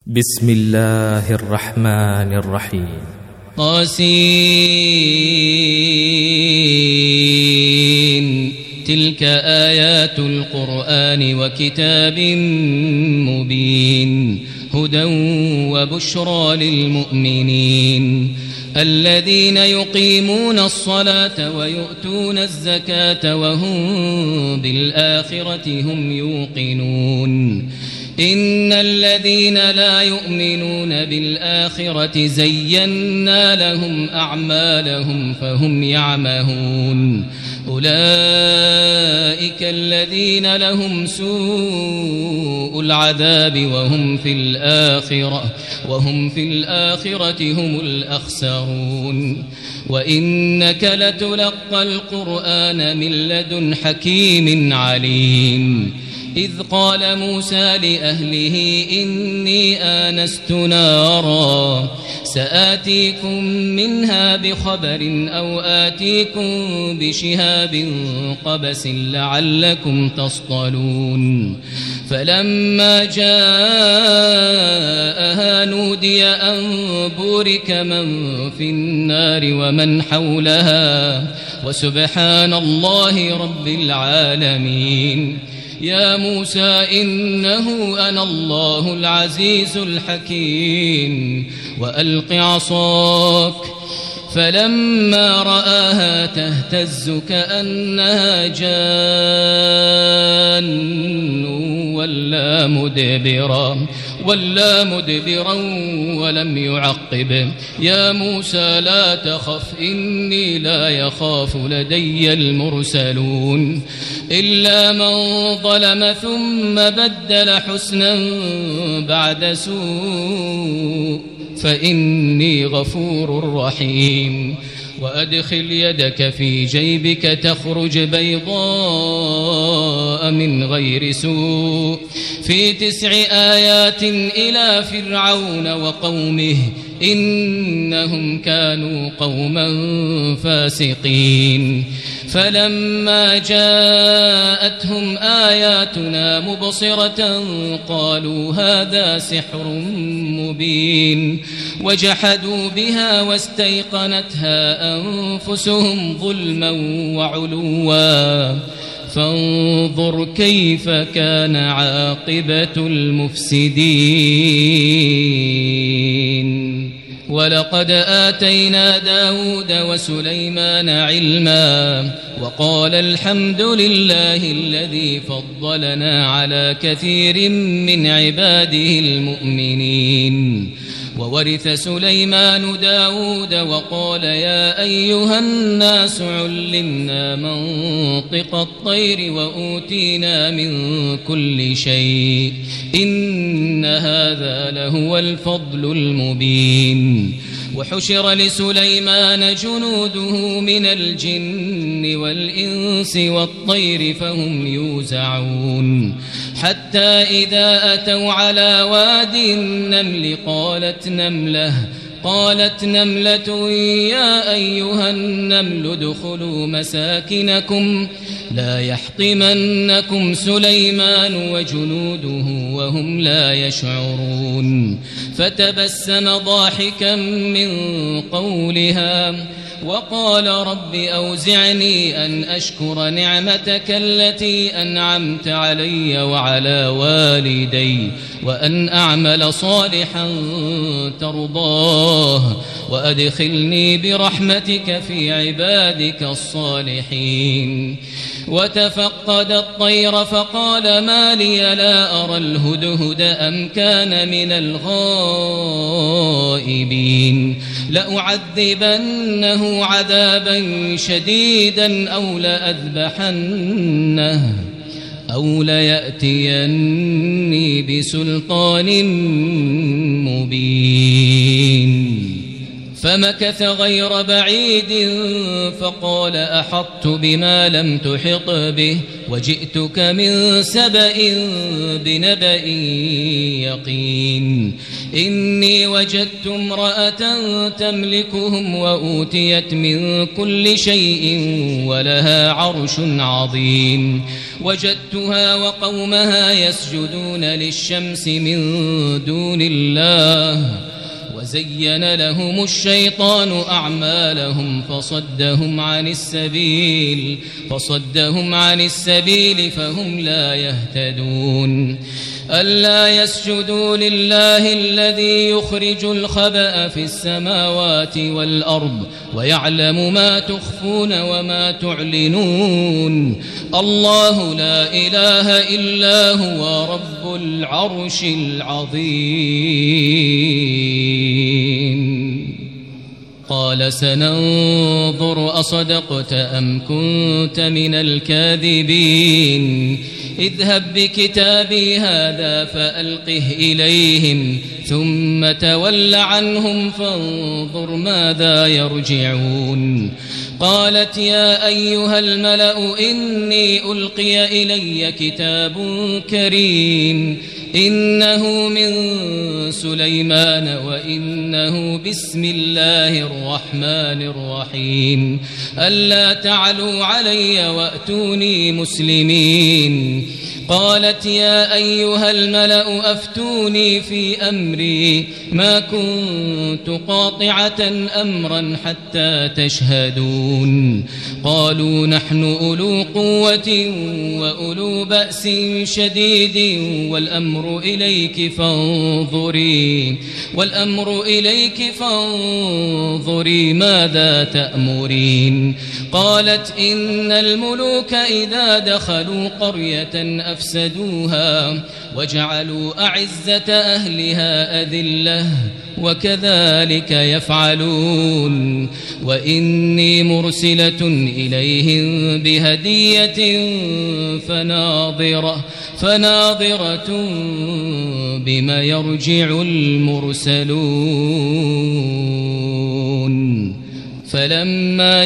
بسم الله الرحمن الرحيم. طاسين. تلك آيات القرآن وكتاب مبين هدى وبشرى للمؤمنين الذين يقيمون الصلاة ويؤتون الزكاة وهم بالآخرة هم يوقنون. إن الذين لا يؤمنون بالآخرة زينا لهم أعمالهم فهم يعمهون. أولئك الذين لهم سوء العذاب وهم في الآخرة هم الأخسرون. وإنك لتلقى القرآن من لدن حكيم عليم. إذ قال موسى لأهله إني آنست نارا سآتيكم منها بخبر أو آتيكم بشهاب قبس لعلكم تصطلون. فلما جاءها نودي أن بورك من في النار ومن حولها وسبحان الله رب العالمين. يا موسى إنه أنا الله العزيز الحكيم وألق عصاك. فلما رآها تهتز كأنها جان ولا مدبرا ولم يعقب. يا موسى لا تخف إني لا يخاف لدي المرسلون. إلا من ظلم ثم بدل حسنا بعد سوء فإني غفور رحيم. وأدخل يدك في جيبك تخرج بيضاء من غير سوء في 9 آيات إلى فرعون وقومه إنهم كانوا قوما فاسقين. فلما جاءتهم آياتنا مبصرة قالوا هذا سحر مبين وجحدوا بها واستيقنتها أنفسهم ظلما وعلوا فانظر كيف كان عاقبة المفسدين. ولقد آتينا داود وسليمان علما وقال الحمد لله الذي فضلنا على كثير من عباده المؤمنين. وورث سليمان داود وقال يا أيها الناس علمنا منطق الطير وأوتينا من كل شيء إن هذا لهو الفضل المبين. وحشر لسليمان جنوده من الجن والإنس والطير فهم يوزعون. حتى إذا أتوا على واد النمل قالت نملة يا أيها النمل ادخلوا مساكنكم لا يحطمنكم سليمان وجنوده وهم لا يشعرون. فتبسم ضاحكا من قولها وقال رب أوزعني أن أشكر نعمتك التي أنعمت علي وعلى والدي وأن أعمل صالحا ترضاه وأدخلني برحمتك في عبادك الصالحين. وتفقد الطير فقال ما لي لا أرى الهدهد أم كان من الغائبين. لأعذبنه عذابا شديدا أو ليأتيني بسلطان مبين. فمكث غير بعيد فقال أحطت بما لم تحط به وجئتك من سبأ بنبأ يقين إني وجدت امرأة تملكهم وأوتيت من كل شيء ولها عرش عظيم وجدتها وقومها يسجدون للشمس من دون الله وزين لهم الشيطان أعمالهم فصدهم عن السبيل فهم لا يهتدون ألا يسجدوا لله الذي يخرج الخبأ في السماوات والأرض ويعلم ما تخفون وما تعلنون الله لا إله إلا هو رب العرش العظيم قال سننظر أصدقت أم كنت من الكاذبين اذهب بكتابي هذا فألقه إليهم ثم تول عنهم فانظر ماذا يرجعون قالت يا أيها الملأ إني ألقي إلي كتاب كريم إنه من سليمان وإنه بسم الله الرحمن الرحيم ألا تعلوا علي وأتوني مسلمين قالت يا أيها الملأ أفتوني في أمري ما كنت قاطعة أمرا حتى تشهدون قالوا نحن أولو قوة وأولو بأس شديد والأمر إليك فانظري ماذا تأمرين قالت إن الملوك إذا دخلوا قرية أفسدوها وجعلوا أعزة أهلها أذلة وكذلك يفعلون وإني مرسلة إليهم بهدية فناظرة بما يرجع المرسلون فلما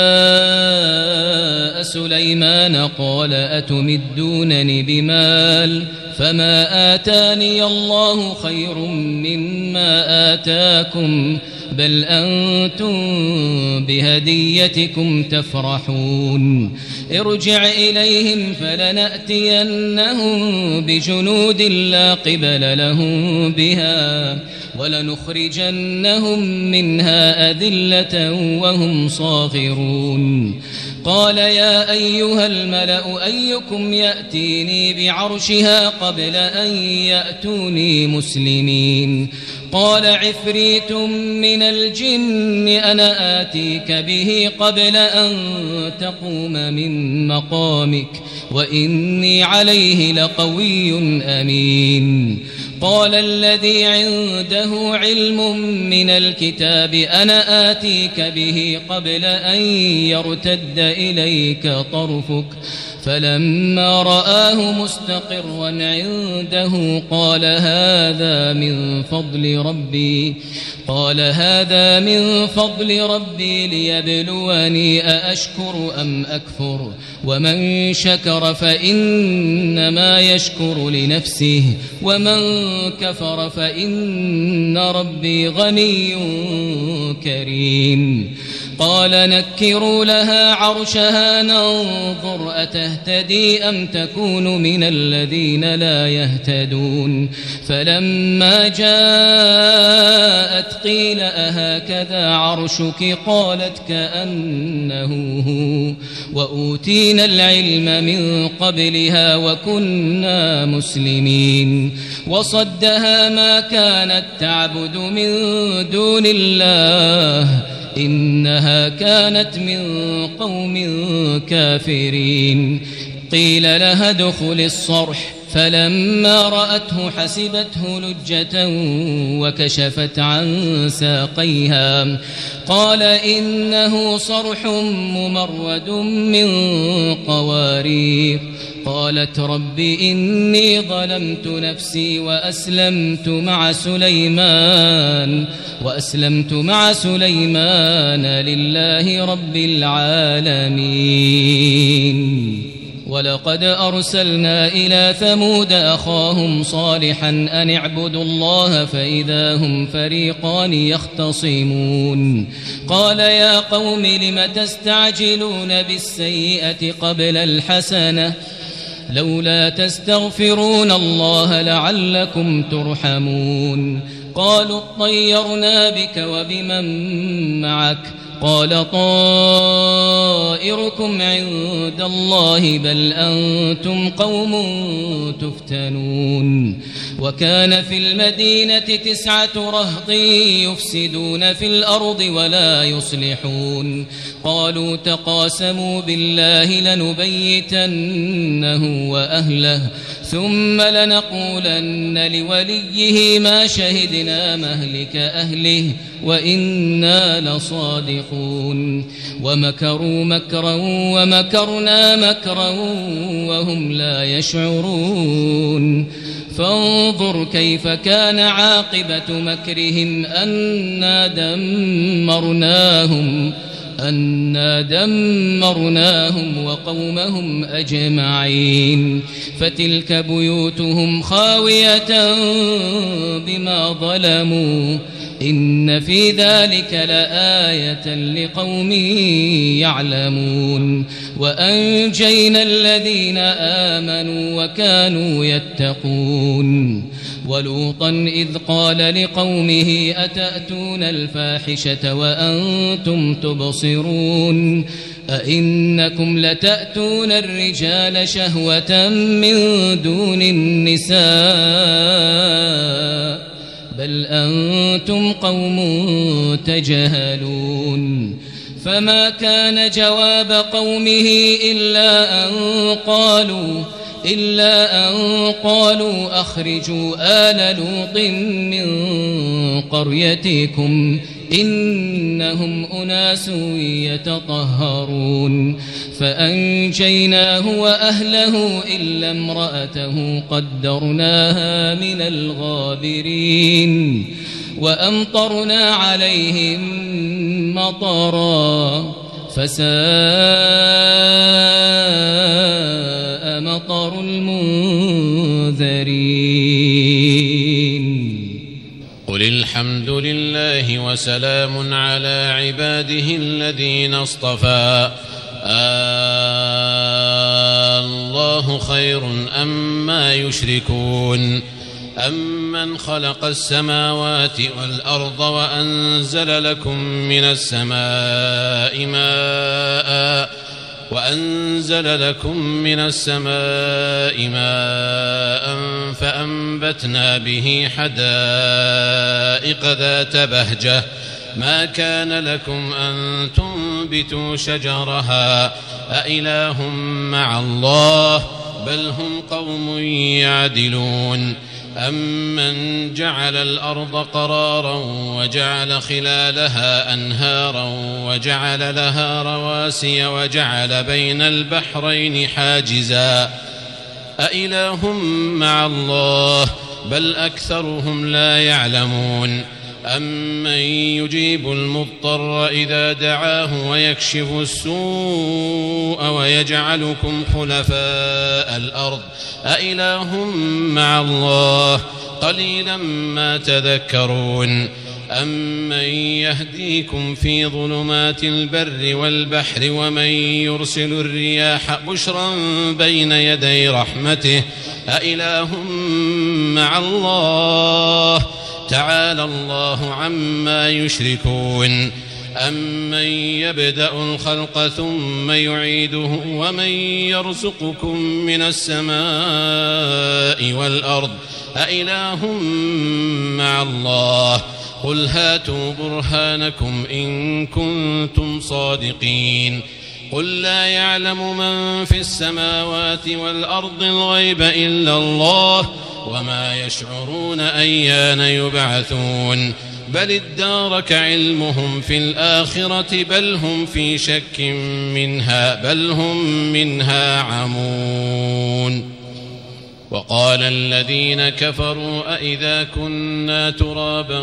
جاء سليمان قال أتمدونني بمال فما آتاني الله خير مما آتاكم بل أنتم بهديتكم تفرحون ارجع إليهم فلنأتينهم بجنود لا قبل لهم بها ولنخرجنهم منها أذلة وهم صاغرون قال يا أيها الملأ أيكم يأتيني بعرشها قبل أن يأتوني مسلمين قال عفريت من الجن أنا آتيك به قبل أن تقوم من مقامك وإني عليه لقوي أمين قال الذي عنده علم من الكتاب أنا آتيك به قبل أن يرتد إليك طرفك فلما رآه مستقرا عنده قال هذا من فضل ربي ليبلوني أأشكر أم أكفر ومن شكر فإنما يشكر لنفسه ومن كفر فإن ربي غني كريم قال نكروا لها عرشها ننظر أتهتدي أم تكون من الذين لا يهتدون فلما جاءت قيل أهكذا عرشك قالت كأنه هو وأوتينا العلم من قبلها وكنا مسلمين وصدها ما كانت تعبد من دون الله إنها كانت من قوم كافرين قيل لها ادخل الصرح فلما رأته حسبته لجة وكشفت عن ساقيها قال إنه صرح ممرد من قوارير قالت رب إني ظلمت نفسي وأسلمت مع سليمان لله رب العالمين ولقد أرسلنا إلى ثمود أخاهم صالحا أن اعبدوا الله فإذا هم فريقان يختصمون قال يا قوم لم تستعجلون بالسيئة قبل الحسنة لولا تستغفرون الله لعلكم ترحمون قالوا اطيرنا بك وبمن معك قال طائركم عند الله بل أنتم قوم تفتنون وكان في المدينة 9 رهط يفسدون في الأرض ولا يصلحون قالوا تقاسموا بالله لنبيتنه وأهله ثم لنقولن لوليه ما شهدنا مهلك أهله وإنا لصادقون ومكروا مكرا ومكرنا مكرا وهم لا يشعرون فانظر كيف كان عاقبة مكرهم أنا دمرناهم وقومهم أجمعين فتلك بيوتهم خاوية بما ظلموا إن في ذلك لآية لقوم يعلمون وأنجينا الذين آمنوا وكانوا يتقون ولوطا إذ قال لقومه أتأتون الفاحشة وأنتم تبصرون أئنكم لتأتون الرجال شهوة من دون النساء بل أنتم قوم تجهلون فما كان جواب قومه إلا أن قالوا أخرجوا آل لوط من قريتكم إنهم أناس يتطهرون فأنجيناه وأهله إلا امرأته قدرناها من الغابرين وأمطرنا عليهم مطرا فساء مطر المنذرين قل الحمد لله وسلام على عباده الذين اصطفى الله خير أما يشركون أمن خلق السماوات والأرض وأنزل لكم من السماء ماء فأنبتنا به حدائق ذات بهجة ما كان لكم أن تنبتوا شجرها أإله مع الله بل هم قوم يعدلون أمن جعل الأرض قرارا وجعل خلالها أنهارا وجعل لها رواسي وجعل بين البحرين حاجزا أإله مع الله بل أكثرهم لا يعلمون أمن يجيب المضطر إذا دعاه ويكشف السوء ويجعلكم خلفاء الأرض أإله مع الله قليلا ما تذكرون أمن يهديكم في ظلمات البر والبحر ومن يرسل الرياح بشرا بين يدي رحمته أإله مع الله تعالى الله عما يشركون أمن يبدأ الخلق ثم يعيده ومن يرزقكم من السماء والأرض أإله مع الله قل هاتوا برهانكم إن كنتم صادقين قل لا يعلم من في السماوات والأرض الغيب إلا الله وما يشعرون أيان يبعثون بل ادارك علمهم في الآخرة بل هم في شك منها بل هم منها عمون. وقال الذين كفروا أئذا كنا ترابا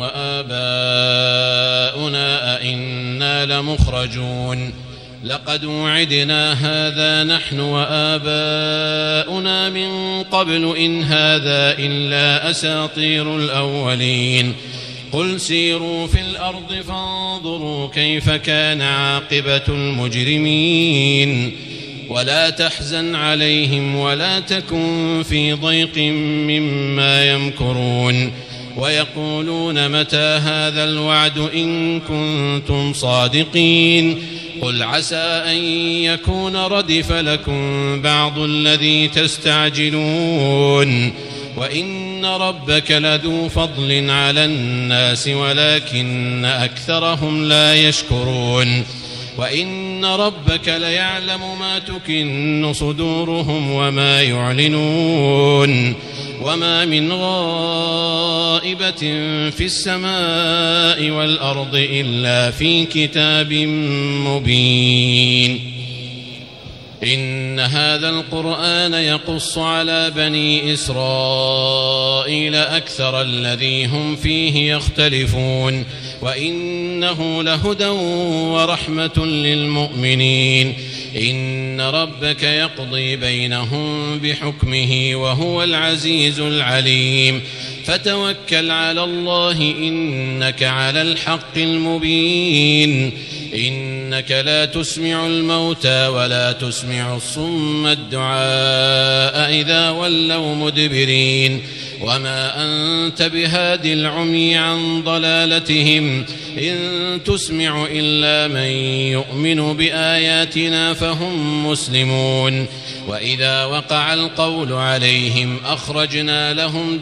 وآباؤنا أئنا لمخرجون لقد وعدنا هذا نحن وآباؤنا من قبل إن هذا إلا أساطير الأولين قل سيروا في الأرض فانظروا كيف كان عاقبة المجرمين ولا تحزن عليهم ولا تكن في ضيق مما يمكرون ويقولون متى هذا الوعد إن كنتم صادقين قل عسى أن يكون ردف لكم بعض الذي تستعجلون وإن ربك لذو فضل على الناس ولكن أكثرهم لا يشكرون وإن ربك ليعلم ما تكن صدورهم وما يعلنون وما من غائبة في السماء والأرض إلا في كتاب مبين. إن هذا القرآن يقص على بني إسرائيل أكثر الذي هم فيه يختلفون وإنه لهدى ورحمة للمؤمنين. إن ربك يقضي بينهم بحكمه وهو العزيز العليم فتوكل على الله إنك على الحق المبين. إنك لا تسمع الموتى ولا تسمع الصم الدعاء إذا ولوا مدبرين وما أنت بهاد العمي عن ضلالتهم إن تسمع إلا من يؤمن بآياتنا فهم مسلمون. وإذا وقع القول عليهم أخرجنا لهم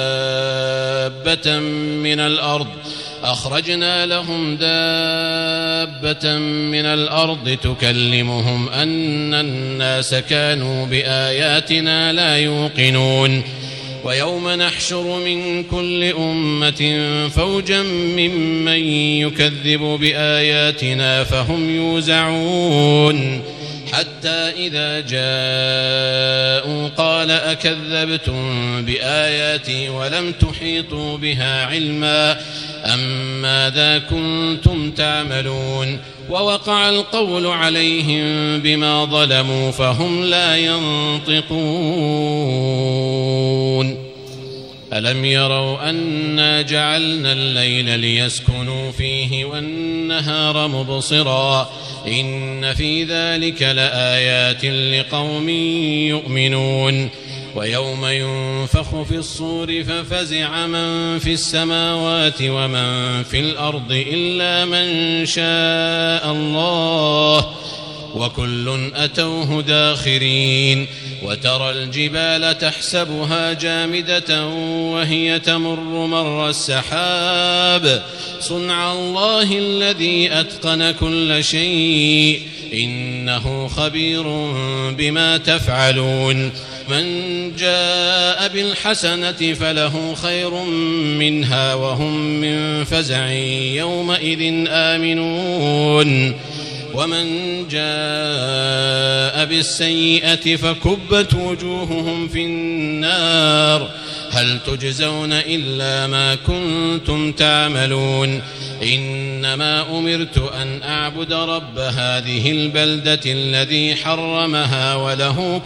دابة من الأرض تكلمهم أن الناس كانوا بآياتنا لا يوقنون. ويوم نحشر من كل أمة فوجا ممن يكذب بآياتنا فهم يوزعون حتى إذا جاءوا قال أكذبتم بآياتي ولم تحيطوا بها علما أم ماذا كنتم تعملون. ووقع القول عليهم بما ظلموا فهم لا ينطقون. ألم يروا أنا جعلنا الليل ليسكنوا فيه والنهار مبصرا إن في ذلك لآيات لقوم يؤمنون. ويوم ينفخ في الصور ففزع من في السماوات ومن في الأرض إلا من شاء الله وكل أتوه داخرين. وترى الجبال تحسبها جامدة وهي تمر مر السحاب صنع الله الذي أتقن كل شيء إنه خبير بما تفعلون. من جاء بالحسنة فله خير منها وهم من فزع يومئذ آمنون. ومن جاء بالسيئة فكبت وجوههم في النار هل تجزون إلا ما كنتم تعملون. إنما أمرت أن أعبد رب هذه البلدة الذي حرمها وله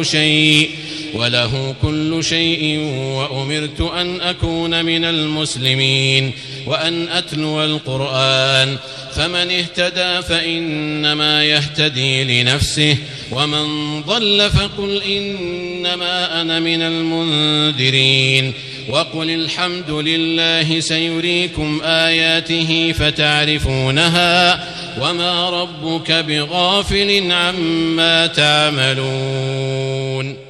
كل شيء وأمرت أن أكون من المسلمين وأن أتلو القرآن فمن اهتدى فإنما يهتدي لنفسه ومن ضل فقل إنما أنا من المنذرين. وقل الحمد لله سيريكم آياته فتعرفونها وما ربك بغافل عما تعملون.